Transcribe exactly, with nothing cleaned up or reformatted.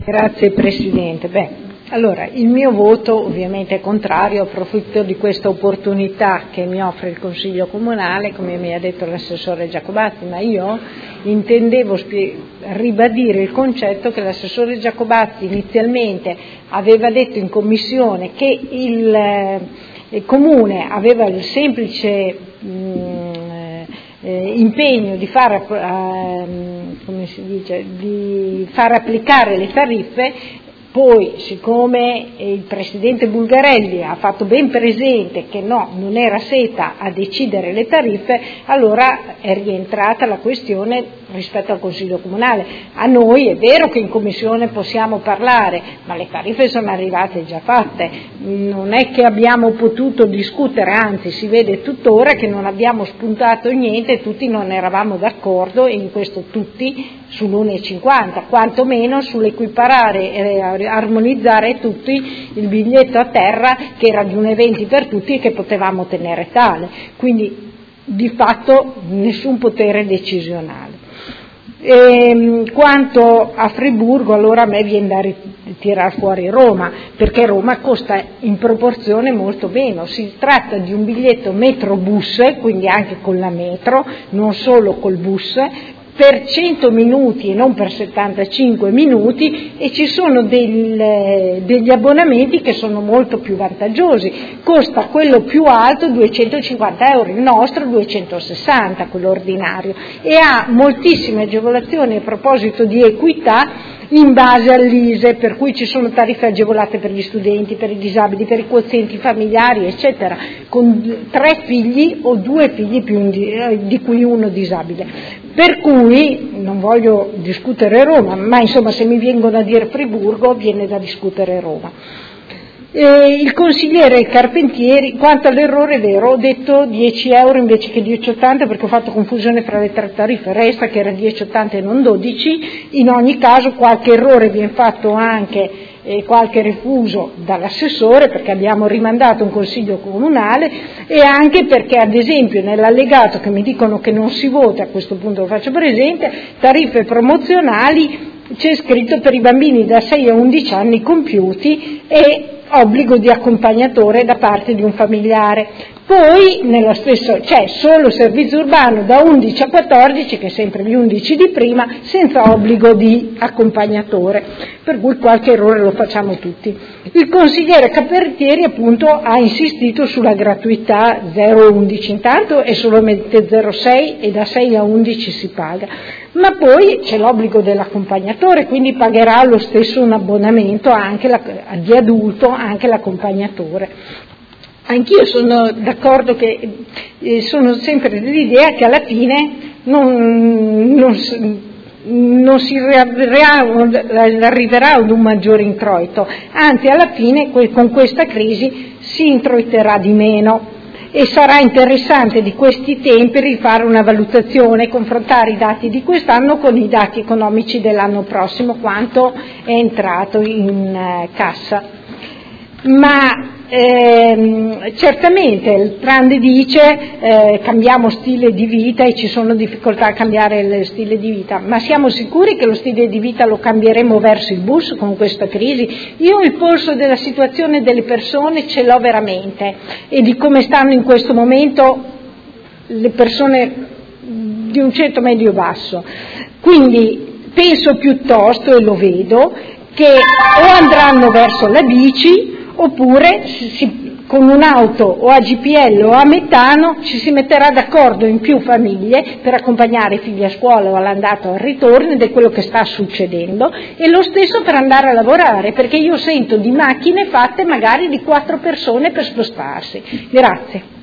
Grazie Presidente. Beh, allora, il mio voto ovviamente è contrario, approfitto di questa opportunità che mi offre il Consiglio Comunale, come mi ha detto l'assessore Giacobazzi, ma io intendevo spie- ribadire il concetto che l'assessore Giacobazzi inizialmente aveva detto in Commissione che il, eh, il Comune aveva il semplice mh, Eh, impegno di far, eh, come si dice, di far applicare le tariffe. Poi, siccome il Presidente Bulgarelli ha fatto ben presente che no, non era Seta a decidere le tariffe, allora è rientrata la questione rispetto al Consiglio Comunale. A noi è vero che in Commissione possiamo parlare, ma le tariffe sono arrivate già fatte, non è che abbiamo potuto discutere, anzi si vede tuttora che non abbiamo spuntato niente, tutti non eravamo d'accordo, e in questo tutti sull'uno e cinquanta, quantomeno sull'equiparare e armonizzare tutti il biglietto a terra che era di un eventi per tutti e che potevamo tenere tale, quindi di fatto nessun potere decisionale. E, quanto a Friburgo, allora a me viene da tirare fuori Roma, perché Roma costa in proporzione molto meno, si tratta di un biglietto metrobus, quindi anche con la metro, non solo col bus, per cento minuti e non per settantacinque minuti, e ci sono del, degli abbonamenti che sono molto più vantaggiosi. Costa quello più alto duecentocinquanta euro, il nostro duecentosessanta, quello ordinario, e ha moltissime agevolazioni a proposito di equità in base all'I S E E, per cui ci sono tariffe agevolate per gli studenti, per i disabili, per i quozienti familiari, eccetera, con tre figli o due figli più di, di cui uno disabile. Per cui non voglio discutere Roma, ma insomma se mi vengono a dire Friburgo viene da discutere Roma. E il consigliere Carpentieri, quanto all'errore è vero, ho detto dieci euro invece che dieci virgola ottanta perché ho fatto confusione fra le tre tariffe, resta che era dieci virgola ottanta e non dodici, in ogni caso qualche errore viene fatto anche e qualche refuso dall'assessore, perché abbiamo rimandato un consiglio comunale, e anche perché ad esempio nell'allegato che mi dicono che non si vota, a questo punto lo faccio presente, tariffe promozionali, c'è scritto per i bambini da sei a undici anni compiuti e obbligo di accompagnatore da parte di un familiare. Poi nello stesso c'è solo servizio urbano da undici a quattordici, che è sempre gli undici di prima, senza obbligo di accompagnatore, per cui qualche errore lo facciamo tutti. Il consigliere Carpentieri appunto ha insistito sulla gratuità zero a undici intanto è solamente zero virgola sei e da sei a undici si paga, ma poi c'è l'obbligo dell'accompagnatore, quindi pagherà lo stesso un abbonamento anche la, di adulto anche l'accompagnatore. Anch'io sono d'accordo che eh, sono sempre dell'idea che alla fine non, non, non si arriverà ad un maggiore introito, anzi alla fine con questa crisi si introiterà di meno. E sarà interessante di questi tempi rifare una valutazione, confrontare i dati di quest'anno con i dati economici dell'anno prossimo, quanto è entrato in eh, cassa. Ma ehm, certamente il Trand dice eh, cambiamo stile di vita e ci sono difficoltà a cambiare il stile di vita, ma siamo sicuri che lo stile di vita lo cambieremo verso il bus con questa crisi? Io il polso della situazione delle persone ce l'ho veramente, e di come stanno in questo momento le persone di un ceto medio-basso, quindi penso piuttosto, e lo vedo, che o andranno verso la bici oppure si, con un'auto o a G P L o a metano ci si metterà d'accordo in più famiglie per accompagnare i figli a scuola o all'andata o al ritorno, ed è quello che sta succedendo, e lo stesso per andare a lavorare, perché io sento di macchine fatte magari di quattro persone per spostarsi. Grazie.